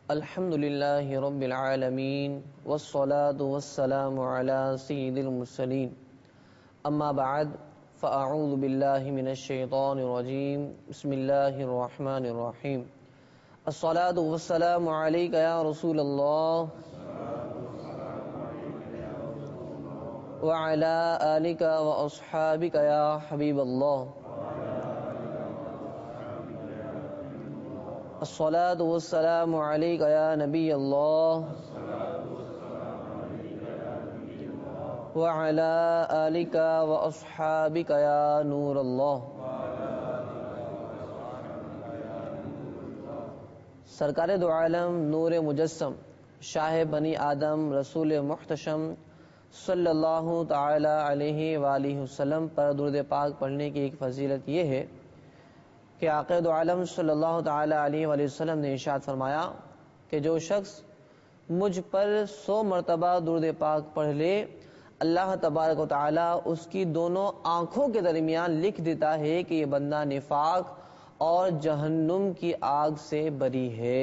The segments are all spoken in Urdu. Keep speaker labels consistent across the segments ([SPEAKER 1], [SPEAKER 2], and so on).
[SPEAKER 1] الحمد لله رب العالمين والصلاة والسلام على سيد المرسلين أما بعد فأعوذ بالله من الشيطان الرجيم بسم الله الرحمن الرحيم الصلاة والسلام عليك يا رسول الله وعلى آلك وأصحابك يا حبيب الله الصلاة والسلام عليك يا نبي الله وعلى آلك وأصحابك يا نور الله. سرکار دو عالم نور مجسم شاہ بنی آدم رسول محتشم صلی اللہ تعالی علیہ وآلہ وسلم پر درود پاک پڑھنے کی ایک فضیلت یہ ہے کہ آقا دو عالم صلی اللہ تعالی علیہ وآلہ وسلم نے ارشاد فرمایا کہ جو شخص مجھ پر 100 مرتبہ درود پاک پڑھ لے اللہ تبارک و تعالی اس کی دونوں آنکھوں کے درمیان لکھ دیتا ہے کہ یہ بندہ نفاق اور جہنم کی آگ سے بری ہے.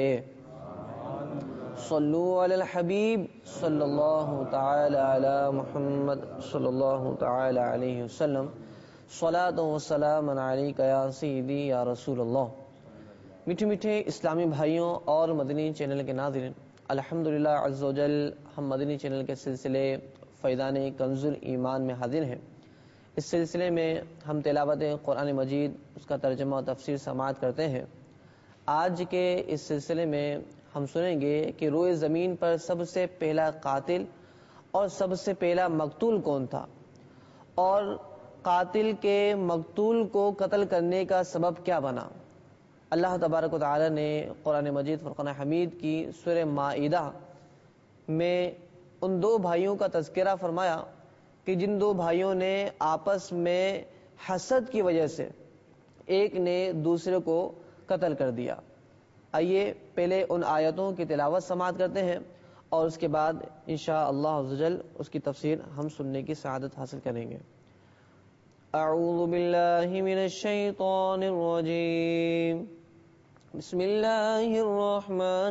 [SPEAKER 1] صلو علی الحبیب صلی اللہ تعالی علی محمد صلی اللہ تعالی علیہ وسلم صلاۃ و سلام علیک یا سیدی یا رسول اللہ. میٹھے میٹھے اسلامی بھائیوں اور مدنی چینل کے ناظرین، الحمدللہ عز و جل ہم مدنی چینل کے سلسلے فیضان کنز ایمان میں حاضر ہیں. اس سلسلے میں ہم تلاوت قرآن مجید، اس کا ترجمہ و تفسیر سماعت کرتے ہیں. آج کے اس سلسلے میں ہم سنیں گے کہ روئے زمین پر سب سے پہلا قاتل اور سب سے پہلا مقتول کون تھا، اور قاتل کے مقتول کو قتل کرنے کا سبب کیا بنا. اللہ تبارک و تعالی نے قرآن مجید فرقان حمید کی سورہ مائدہ میں ان دو بھائیوں کا تذکرہ فرمایا کہ جن دو بھائیوں نے آپس میں حسد کی وجہ سے ایک نے دوسرے کو قتل کر دیا. آئیے پہلے ان آیتوں کی تلاوت سماعت کرتے ہیں اور اس کے بعد انشاءاللہ عز و جل اس کی تفسیر ہم سننے کی سعادت حاصل کریں گے. اعوذ باللہ من الشیطان الرجیم بسم اللہ الرحمن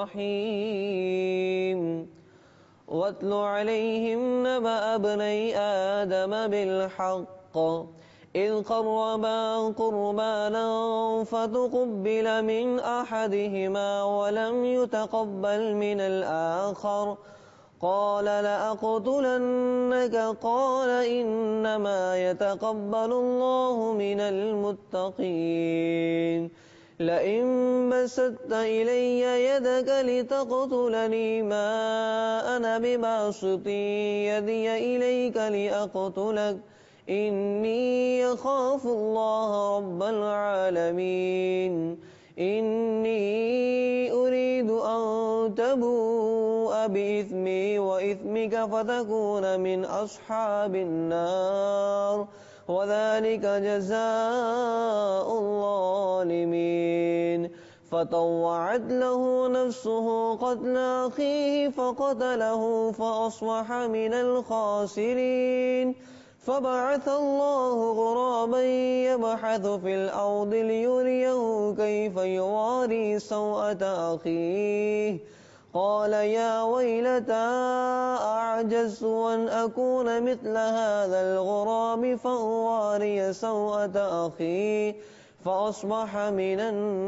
[SPEAKER 1] الرحیم وَاتْلُ عَلَيْهِمْ نَبَأَ ابْنَيْ آدَمَ بِالْحَقِّ إِذْ قَرَّبَا قُرْبَانًا فَتُقُبِّلَ مِنْ أَحَدِهِمَا وَلَمْ يُتَقَبَّلْ مِنَ الْآخَرِ قَالَ لَأَقْتُلَنَّكَ قَالَ إِنَّمَا يَتَقَبَّلُ اللَّهُ مِنَ الْمُتَّقِينَ لئن بسطت إلي يدك لتقتلني ما أنا بباسط يدي إليك لأقتلك إني يخاف الله رب العالمين إني أريد أن تبوء بإثمي وإثمك فتكون من أصحاب النار وذلك جزاء الظالمين. فطوعت له نفسه قتل أخيه فقتله فأصبح من الخاسرين. فبعث الله غرابا يبحث في الأرض ليريه كيف يواري سوءة أخيه قال يا ويلتى أعجزت أن أكون مثل هذا الغراب فأواري سوءة أخي فأصبح من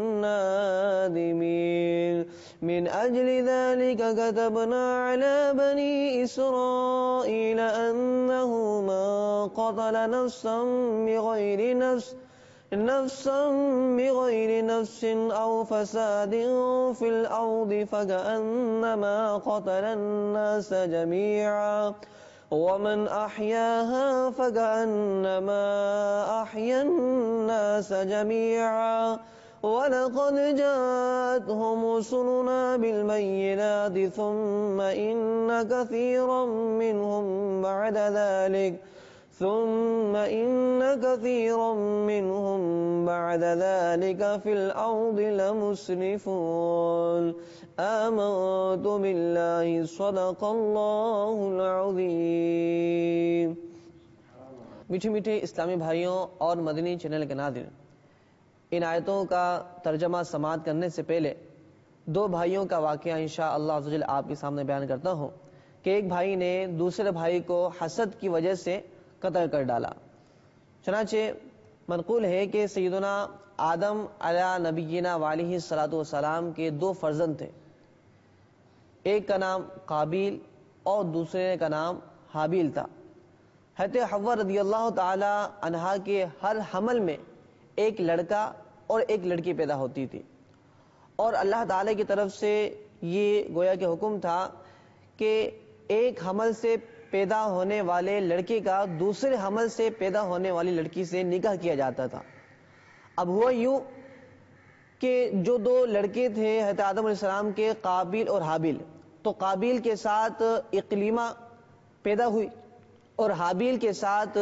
[SPEAKER 1] النادمين. من أجل ذلك كتبنا على بني إسرائيل أنه من قتل نفسا بغير نفس أو فساد في الأرض فكأنما قتل الناس جميعا ومن أحياها فكأنما أحيا الناس جميعا وَلَقَدْ جَاءَتْهُمْ رُسُلُنَا بِالْبَيِّنَاتِ ثُمَّ إِنَّ كَثِيرًا مِّنْهُمْ بَعْدَ ذَلِكَ فِي الْأَرْضِ لَمُسْرِفُونَ. آمَنْتُ بِاللَّهِ صَدَقَ اللَّهُ الْعَظِيمُ. میٹھے میٹھے اسلامی بھائیوں اور مدنی چینل کے ناظرین، ان آیتوں کا ترجمہ سماعت کرنے سے پہلے دو بھائیوں کا واقعہ انشاءاللہ عز وجل آپ کے سامنے بیان کرتا ہوں کہ ایک بھائی نے دوسرے بھائی کو حسد کی وجہ سے قتل کر ڈالا۔ چنانچہ منقول ہے کہ سیدنا آدم علیہ نبینا علیہ الصلوۃ والسلام کے دو فرزند تھے، ایک کا نام قابیل اور دوسرے کا نام حابیل تھا۔ حضرت حوا رضی اللہ تعالی عنہا کے ہر حمل میں ایک لڑکا اور ایک لڑکی پیدا ہوتی تھی، اور اللہ تعالی کی طرف سے یہ گویا کہ حکم تھا کہ ایک حمل سے پیدا ہونے والے لڑکے کا دوسرے حمل سے پیدا ہونے والی لڑکی سے نکاح کیا جاتا تھا۔ اب ہوا یوں کہ جو دو لڑکے تھے حضرت آدم علیہ السلام کے، قابیل اور حابیل، تو قابیل کے ساتھ اقلیمہ پیدا ہوئی اور حابیل کے ساتھ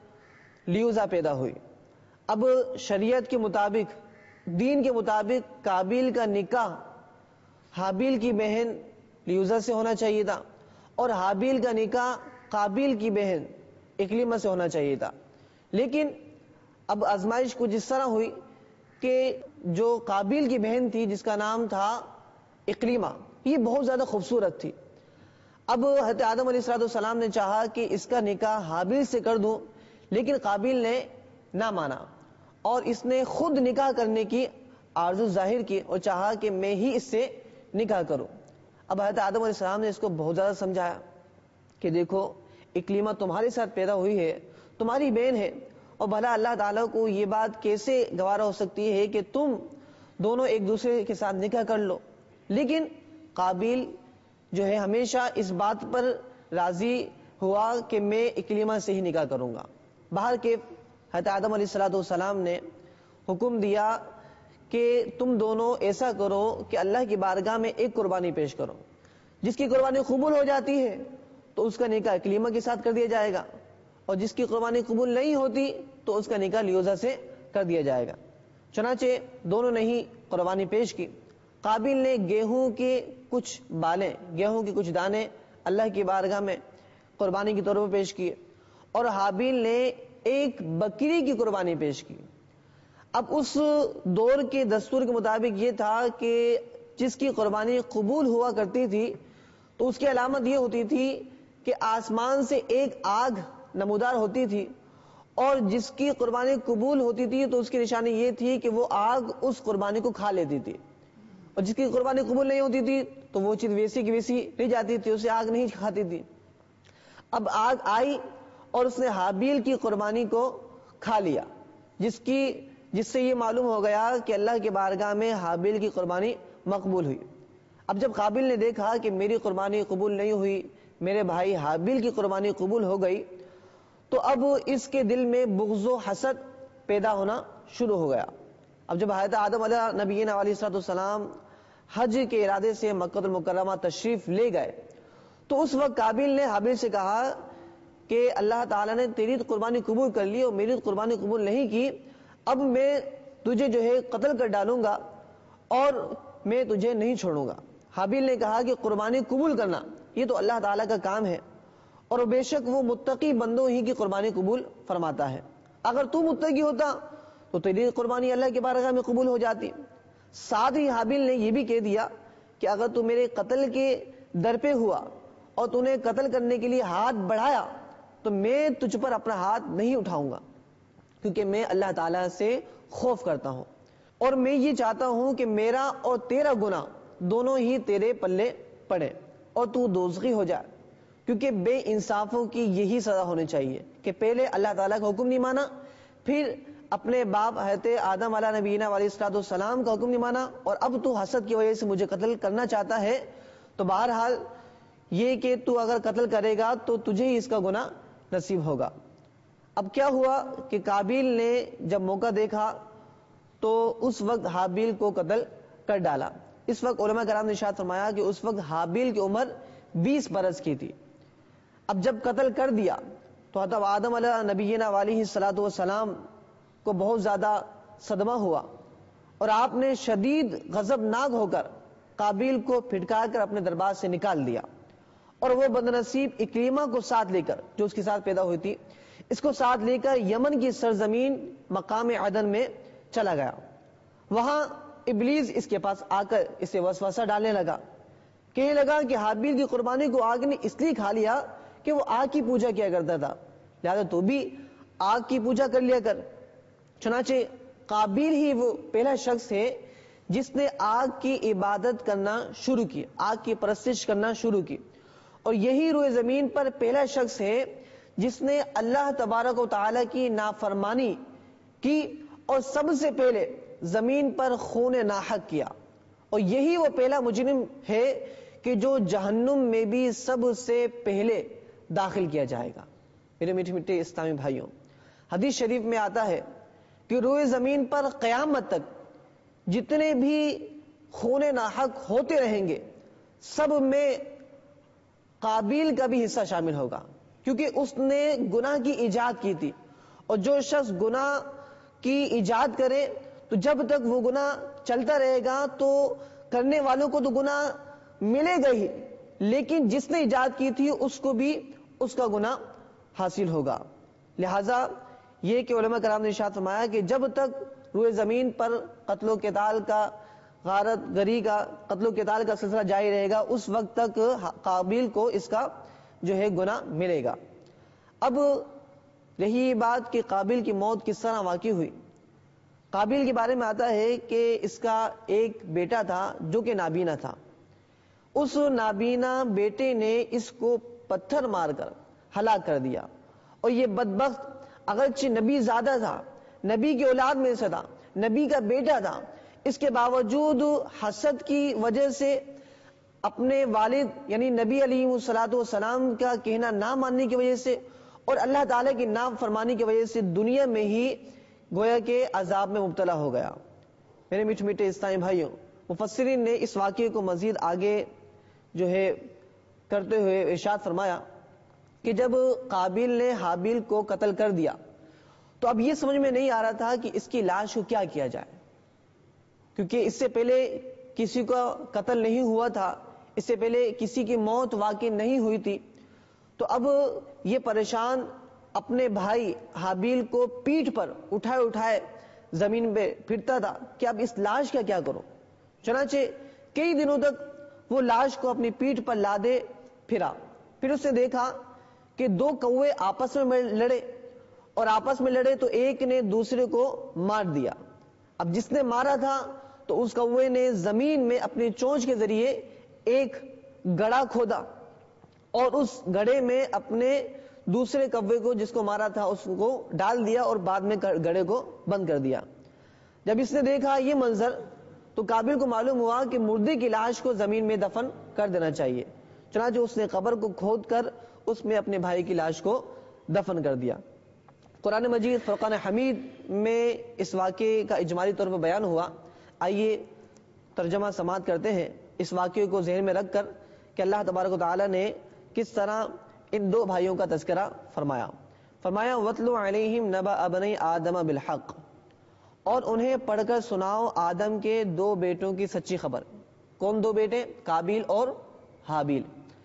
[SPEAKER 1] لیوزا پیدا ہوئی۔ اب شریعت کے مطابق، دین کے مطابق قابیل کا نکاح حابیل کی بہن لیوزا سے ہونا چاہیے تھا، اور حابیل کا نکاح قابیل کی بہن اقلیمہ سے ہونا چاہیے تھا۔ لیکن اب آزمائش کچھ اس طرح ہوئی کہ جو قابیل کی بہن تھی جس کا نام تھا اقلیمہ، یہ بہت زیادہ خوبصورت تھی۔ اب حضرت آدم علیہ السلام نے چاہا کہ اس کا نکاح حابیل سے کر دوں، لیکن قابیل نے نہ مانا اور اس نے خود نکاح کرنے کی آرزو ظاہر کی اور چاہا کہ میں ہی اس سے نکاح کروں۔ اب حضرت آدم علیہ السلام نے اس کو بہت زیادہ سمجھایا کہ دیکھو اقلیمہ تمہارے ساتھ پیدا ہوئی ہے، تمہاری بہن ہے، اور بھلا اللہ تعالیٰ کو یہ بات کیسے گوارا ہو سکتی ہے کہ تم دونوں ایک دوسرے کے ساتھ نکاح کر لو۔ لیکن قابیل جو ہے ہمیشہ اس بات پر راضی ہوا کہ میں اقلیمہ سے ہی نکاح کروں گا۔ باہر کے حضرت آدم علیہ السلام نے حکم دیا کہ تم دونوں ایسا کرو کہ اللہ کی بارگاہ میں ایک قربانی پیش کرو، جس کی قربانی قبول ہو جاتی ہے تو اس کا نکاح اقلیمہ کے ساتھ کر دیا جائے گا، اور جس کی قربانی قبول نہیں ہوتی تو اس کا نکاح لیوزا سے کر دیا جائے گا۔ چنانچہ دونوں نے ہی قربانی پیش کی۔ قابیل نے گیہوں کے کچھ بالیں، گیہوں کے کچھ دانے اللہ کی بارگاہ میں قربانی کے طور پر پیش کیے، اور حابیل نے ایک بکری کی قربانی پیش کی۔ اب اس دور کے دستور کے مطابق یہ تھا کہ جس کی قربانی قبول ہوا کرتی تھی تو اس کی علامت یہ ہوتی تھی کہ آسمان سے ایک آگ نمودار ہوتی تھی، اور جس کی قربانی قبول ہوتی تھی تو اس کی نشانی یہ تھی کہ وہ آگ اس قربانی کو کھا لیتی تھی، اور جس کی قربانی قبول نہیں ہوتی تھی تو وہ چیز ویسی کی ویسی رہ جاتی تھی، اسے آگ نہیں کھاتی تھی۔ اب آگ آئی اور اس نے حابیل کی قربانی کو کھا لیا، جس سے یہ معلوم ہو گیا کہ اللہ کی بارگاہ میں حابیل کی قربانی مقبول ہوئی۔ اب جب قابیل نے دیکھا کہ میری قربانی قبول نہیں ہوئی، میرے بھائی حابیل کی قربانی قبول ہو گئی، تو اب اس کے دل میں بغض و حسد پیدا ہونا شروع ہو گیا۔ اب جب حضرت آدم علیہ نبینا علیہ السلام حج کے ارادے سے مکہ المکرمہ تشریف لے گئے تو اس وقت قابیل نے حابیل سے کہا کہ اللہ تعالیٰ نے تیری قربانی قبول کر لی اور میری قربانی قبول نہیں کی، اب میں تجھے جو ہے قتل کر ڈالوں گا اور میں تجھے نہیں چھوڑوں گا۔ حابیل نے کہا کہ قربانی قبول کرنا یہ تو اللہ تعالیٰ کا کام ہے، اور بے شک وہ متقی بندوں ہی کی قربانی قبول فرماتا ہے، اگر تو متقی ہوتا تو تیری قربانی اللہ کے بارگاہ میں قبول ہو جاتی۔ ساتھ ہی حابیل نے یہ بھی کہہ دیا کہ اگر تو میرے قتل کے در پہ ہوا اور تو نے قتل کرنے کے لیے ہاتھ بڑھایا تو میں تجھ پر اپنا ہاتھ نہیں اٹھاؤں گا، کیونکہ میں اللہ تعالیٰ سے خوف کرتا ہوں، اور میں یہ چاہتا ہوں کہ میرا اور تیرا گناہ دونوں ہی تیرے پلے پڑے اور تو دوزخی ہو جائے، کیونکہ بے انصافوں کی یہی سزا ہونی چاہیے کہ پہلے اللہ تعالیٰ کا حکم نہیں مانا، پھر اپنے باپ حضرت آدم علیہ نبینا علیہ السلام کا حکم نہیں مانا، اور اب تو حسد کی وجہ سے مجھے قتل کرنا چاہتا ہے۔ تو بہرحال یہ کہ تو اگر قتل کرے گا تو تجھے ہی اس کا گناہ نصیب ہوگا۔ اب کیا ہوا کہ قابیل نے جب موقع دیکھا تو اس وقت حابیل کو قتل کر ڈالا۔ اس وقت علماء کرام نے ارشاد فرمایا کہ اس وقت حابیل کی عمر 20 برس کی تھی۔ اب جب قتل کر دیا تو حضرت آدم علیہ نبینا علیہ السلام کو بہت زیادہ صدمہ ہوا، اور آپ نے شدید غضبناک ہو کر قابیل کو پھٹکار کر اپنے دربار سے نکال دیا، اور وہ بدنصیب اکریمہ کو ساتھ لے کر، جو اس کے ساتھ پیدا ہوئی تھی، اس کو ساتھ لے کر یمن کی سرزمین مقام عدن میں چلا گیا۔ وہاں ابلیس اس کے پاس آ کر اسے وسوسہ ڈالنے لگا، کہنے لگا کہ حابیل کی قربانی کو آگ نے اس لیے کھا لیا کہ وہ آگ کی پوجا کیا کرتا تھا، لہذا تو بھی آگ کی پوجا کر لیا کر۔ چنانچہ قابیل ہی وہ پہلا شخص ہے جس نے آگ کی عبادت کرنا شروع کی، آگ کی پرستش کرنا شروع کی، اور یہی روئے زمین پر پہلا شخص ہے جس نے اللہ تبارک و تعالی کی نافرمانی کی اور سب سے پہلے زمین پر خون ناحق کیا، اور یہی وہ پہلا مجرم ہے کہ جو جہنم میں بھی سب سے پہلے داخل کیا جائے گا۔ میرے میٹھے میٹھے اسلامی بھائیوں، حدیث شریف میں آتا ہے کہ روئے زمین پر قیامت تک جتنے بھی خون ناحق ہوتے رہیں گے سب میں قابیل کا بھی حصہ شامل ہوگا، کیونکہ اس نے گناہ کی ایجاد کی تھی، اور جو شخص گناہ کی ایجاد کرے تو جب تک وہ گناہ چلتا رہے گا تو کرنے والوں کو تو گناہ ملے گا ہی، لیکن جس نے ایجاد کی تھی اس کو بھی اس کا گناہ حاصل ہوگا۔ لہذا یہ کہ علماء کرام نے ارشاد فرمایا کہ جب تک روئے زمین پر قتل و قتال کا، غارت گری کا، قتل و قتال کا سلسلہ جاری رہے گا، اس وقت تک قابیل کو اس کا جو ہے گناہ ملے گا۔ اب رہی بات کہ قابیل کی موت کس طرح واقع ہوئی۔ قابیل کے بارے میں آتا ہے کہ اس کا ایک بیٹا تھا جو کہ نابینا تھا، اس نابینا بیٹے نے اس کو پتھر مار کر ہلاک کر دیا، اور یہ بدبخت اگرچہ نبی زادہ تھا، نبی کی اولاد میں سے تھا، نبی کا بیٹا تھا، اس کے باوجود حسد کی وجہ سے، اپنے والد یعنی نبی علیہ الصلوۃ والسلام کا کہنا نہ ماننے کی وجہ سے، اور اللہ تعالیٰ کی نافرمانی کی وجہ سے دنیا میں ہی گویا کہ عذاب میں مبتلا ہو گیا۔ میرے میٹھے میٹھے اسلامی بھائیوں، مفسرین نے اس واقعے کو مزید آگے جو ہے کرتے ہوئے ارشاد فرمایا کہ جب قابیل نے حابیل کو قتل کر دیا تو اب یہ سمجھ میں نہیں آ رہا تھا کہ اس کی لاش کو کیا کیا جائے، کیونکہ اس سے پہلے کسی کا قتل نہیں ہوا تھا، اس سے پہلے کسی کی موت واقع نہیں ہوئی تھی، تو اب یہ پریشان اپنے بھائی حابیل کو پیٹھ پر اٹھائے اٹھائے زمین پہ پھرتا تھا کہ اب اس لاش کا کیا کرو۔ چنانچہ کئی دنوں تک وہ لاش کو اپنی پیٹھ پر لادے پھرا، پھر اس نے دیکھا کہ دو کوے آپس میں لڑے، اور آپس میں لڑے تو ایک نے دوسرے کو مار دیا۔ اب جس نے مارا تھا تو اس کوے نے زمین میں اپنی چونچ کے ذریعے ایک گڑھا کھودا، اور اس گڑھے میں اپنے دوسرے کوے کو جس کو مارا تھا اس کو ڈال دیا، اور بعد میں گڑھے کو بند کر دیا۔ جب اس نے دیکھا یہ منظر تو قابیل کو معلوم ہوا کہ مردے کی لاش کو زمین میں دفن کر دینا چاہیے، چنانچہ اس نے قبر کو کھود کر اس میں اپنے بھائی کی لاش کو دفن کر دیا۔ قرآن مجید فرقان حمید میں اس واقعے کا اجمالی طور پر بیان ہوا۔ آئیے ترجمہ سماعت کرتے ہیں اس واقعے کو ذہن میں رکھ کر کہ اللہ تبارک و تعالی نے کس طرح ان دو بھائیوں کا تذکرہ فرمایا۔ فرمایا وَاتْلُ عَلَيْهِمْ نَبَأَ بَنِي آدَمَ بِالْحَقِّ، اور انہیں پڑھ کر سناؤ آدم کے دو بیٹوں کی سچی خبر۔ کون دو بیٹے؟ قابیل اور حابیل۔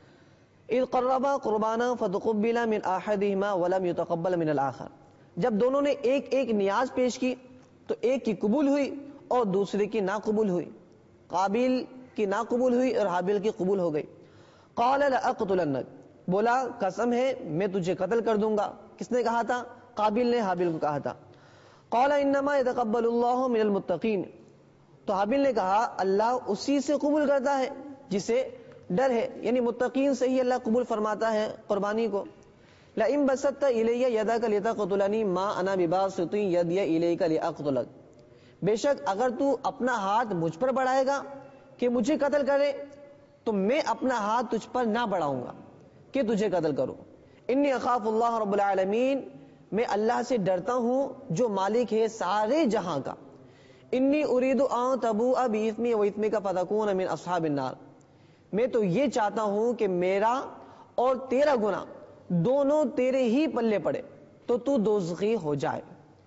[SPEAKER 1] اذ قربا قربانا فتقبل من احدهما ولم يتقبل من الاخر، جب دونوں نے ایک ایک نیاز پیش کی تو ایک کی قبول ہوئی اور دوسرے کی ناقبول ہوئی۔ قابیل کی ناقبول ہوئی اور حابیل کی قبول ہو گئی۔ قال لأقتلنک، بولا قسم ہے میں تجھے قتل کر دوں گا۔ کس نے کہا تھا؟ قابیل نے حابیل کو کہا تھا۔ قال انما يتقبل الله من المتقین، تو حابیل نے کہا اللہ اسی سے قبول کرتا ہے جسے ڈر ہے، یعنی متقین سے ہی اللہ قبول فرماتا ہے قربانی کو۔ لئن بسطت الی یدک لتقتلنی ما انا بباسط یدی الیک لاقتلک، بے شک اگر تو اپنا ہاتھ مجھ پر بڑھائے گا کہ مجھے قتل کرے تو میں اپنا ہاتھ تجھ پر نہ بڑھاؤں گا کہ تجھے قتل کروں۔ انی اخاف اللہ رب العالمین، میں اللہ سے ڈرتا ہوں جو مالک ہے سارے جہاں کا۔ انی ارید ان تبوء باثمی واثمک فتکون من اصحاب النار، میں تو یہ چاہتا ہوں کہ میرا اور تیرا گناہ دونوں تیرے ہی پلے پڑے تو تو دوزخی ہو جائے۔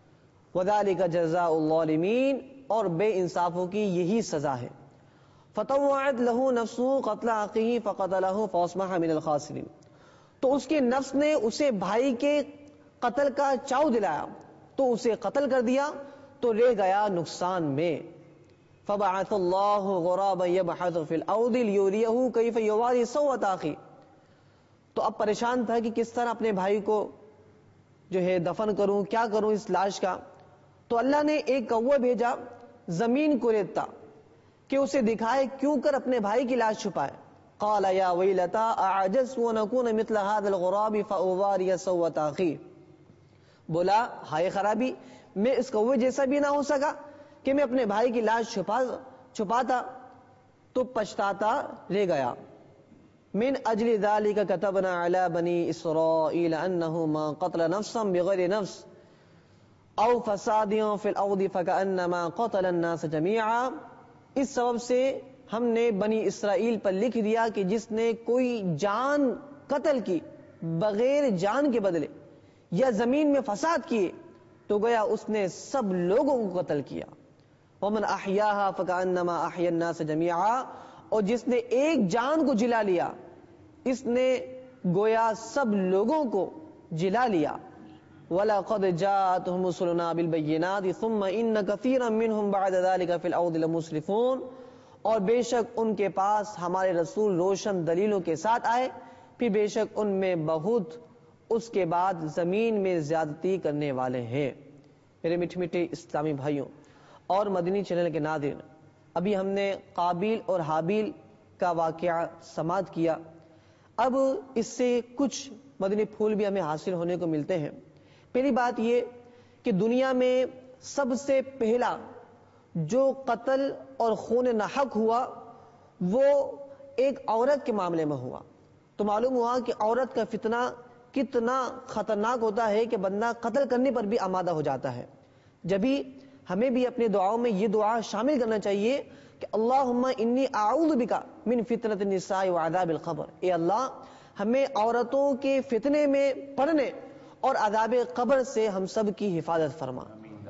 [SPEAKER 1] وذالک جزاء الظالمین، اور بے انصافوں کی یہی سزا ہے۔ فطوعت له نفسه قتل اخیہ فقتله فاصبح من الخاسرین، تو اس کے نفس نے اسے بھائی کے قتل کا چاؤ دلایا تو اسے قتل کر دیا تو رہ گیا نقصان میں۔ فبعث اللہ غرابا یبحث فی الارض لیریہ کیف یواری سوءۃ اخیہ. تو اب پریشان تھا کہ کس طرح اپنے بھائی کو جو ہے دفن کروں، کیا کروں اس لاش کا. تو اللہ نے ایک کوہ بھیجا زمین کو ریتتا کہ اسے دکھائے کیوں کر اپنے بھائی کی لاش چھپائے. قال یا ویلتا اعجزت ان اکون مثل هذا الغراب فاواری سوءۃ اخی. بولا ہائے خرابی، میں اس کوے جیسا بھی نہ ہو سکا کہ میں اپنے بھائی کی لاش چھپاتا تو پچھتاتا رہ گیا. من اجل ذلك كتبنا على بني اسرائيل انه ما قتل نفسا بغير نفس او فساد في الارض فكانما قتل الناس جميعا. اس سبب سے ہم نے بنی اسرائیل پر لکھ دیا کہ جس نے کوئی جان قتل کی بغیر جان کے بدلے یا زمین میں فساد کیے تو گویا اس نے سب لوگوں کو قتل کیا. ومن احیاها فكانما احیا الناس جميعا. اور جس نے ایک جان کو جلا لیا اس نے گویا سب لوگوں کو جلا لیا. وَلَقَدْ جَاءَتْهُمْ رُسُلُنَا بِالْبَيِّنَاتِ ثُمَّ إِنَّ كَثِيرًا مِّنْهُمْ بَعْدَ ذَلِكَ فِي الْأَرْضِ لَمُسْرِفُونَ. اور بے شک ان کے پاس ہمارے رسول روشن دلیلوں کے ساتھ آئے، پھر بے شک ان میں بہت اس کے بعد زمین میں زیادتی کرنے والے ہیں. میرے میٹھے میٹھے اسلامی بھائیوں اور مدنی چینل کے ناظرین، ابھی ہم نے قابیل اور حابیل کا واقعہ سماعت کیا. اب اس سے کچھ مدنی پھول بھی ہمیں حاصل ہونے کو ملتے ہیں. پہلی بات یہ کہ دنیا میں سب سے پہلا جو قتل اور خون ناحق ہوا وہ ایک عورت کے معاملے میں ہوا. تو معلوم ہوا کہ عورت کا فتنہ کتنا خطرناک ہوتا ہے کہ بندہ قتل کرنے پر بھی آمادہ ہو جاتا ہے. جبھی ہمیں بھی اپنے دعاؤں میں یہ دعا شامل کرنا چاہیے کہ اللہم انی اعوذ بک من فتنۃ النساء وعذاب القبر. اے اللہ ہمیں عورتوں کے فتنے میں پڑنے اور عذاب قبر سے ہم سب کی حفاظت فرما.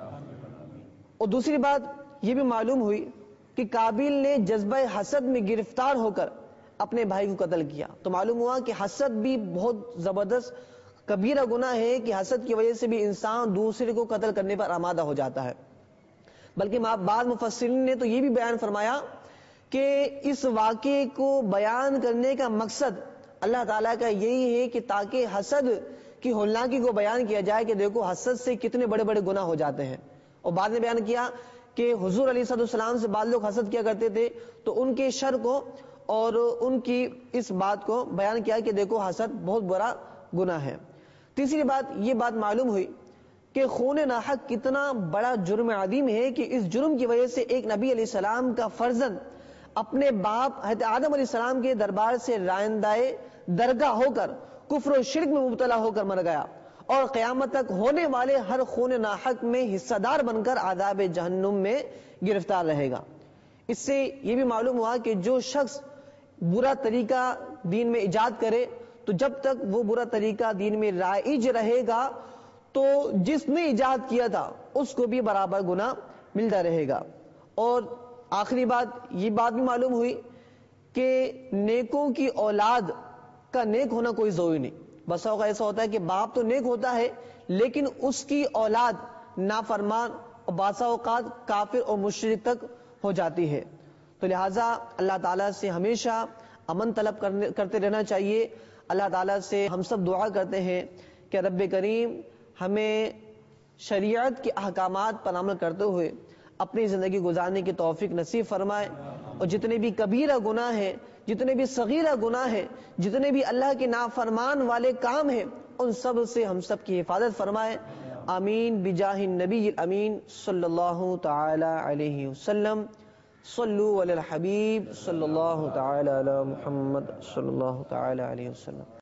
[SPEAKER 1] اور دوسری بات یہ بھی معلوم ہوئی کہ قابیل نے جذبہ حسد میں گرفتار ہو کر اپنے بھائی کو قتل کیا. تو معلوم ہوا کہ حسد بھی بہت زبردست کبیرہ گناہ ہے کہ حسد کی وجہ سے بھی انسان دوسرے کو قتل کرنے پر آمادہ ہو جاتا ہے. بلکہ بعض مفسرین نے تو یہ بھی بیان فرمایا کہ اس واقعے کو بیان کرنے کا مقصد اللہ تعالیٰ کا یہی ہے کہ تاکہ حسد کی ہولناکی کو بیان کیا جائے کہ دیکھو حسد سے کتنے بڑے بڑے گناہ ہو جاتے ہیں. اور بعد میں بیان کیا کہ حضور علیہ السلام سے بعض لوگ حسد کیا کرتے تھے تو ان کے شر کو اور ان کی اس بات کو بیان کیا کہ دیکھو حسد بہت بڑا گناہ ہے. تیسری بات یہ بات معلوم ہوئی کہ خون ناحق کتنا بڑا جرم عظیم ہے کہ اس جرم کی وجہ سے ایک نبی علیہ السلام کا فرزند اپنے باپ حضرت آدم علیہ السلام کے دربار سے رائندائے درگاہ ہو کر کفر و شرک میں مبتلا ہو کر مر گیا اور قیامت تک ہونے والے ہر خون ناحق میں حصہ دار بن کر عذاب جہنم میں گرفتار رہے گا. اس سے یہ بھی معلوم ہوا کہ جو شخص برا طریقہ دین میں ایجاد کرے تو جب تک وہ برا طریقہ دین میں رائج رہے گا تو جس نے ایجاد کیا تھا اس کو بھی برابر گناہ ملتا رہے گا. اور آخری بات یہ بات بھی معلوم ہوئی کہ نیکوں کی اولاد کا نیک ہونا کوئی ضروری نہیں. بسا اوقات ایسا ہوتا ہے کہ باپ تو نیک ہوتا ہے لیکن اس کی اولاد نافرمان اور بسا اوقات کافر اور مشرک تک ہو جاتی ہے. تو لہٰذا اللہ تعالیٰ سے ہمیشہ امن طلب کرتے رہنا چاہیے. اللہ تعالیٰ سے ہم سب دعا کرتے ہیں کہ رب کریم ہمیں شریعت کے احکامات پر عمل کرتے ہوئے اپنی زندگی گزارنے کی توفیق نصیب فرمائے. اور جتنے بھی کبیرہ گناہ ہیں، جتنے بھی صغیرہ گناہ ہیں، جتنے بھی اللہ کے نافرمان والے کام ہیں ان سب سے ہم سب کی حفاظت فرمائے. آمین بجاہ النبی الامین صلی اللہ تعالی علیہ وسلم. صلو علی الحبیب صلی اللہ تعالی علی محمد صلی اللہ تعالی علیہ وسلم.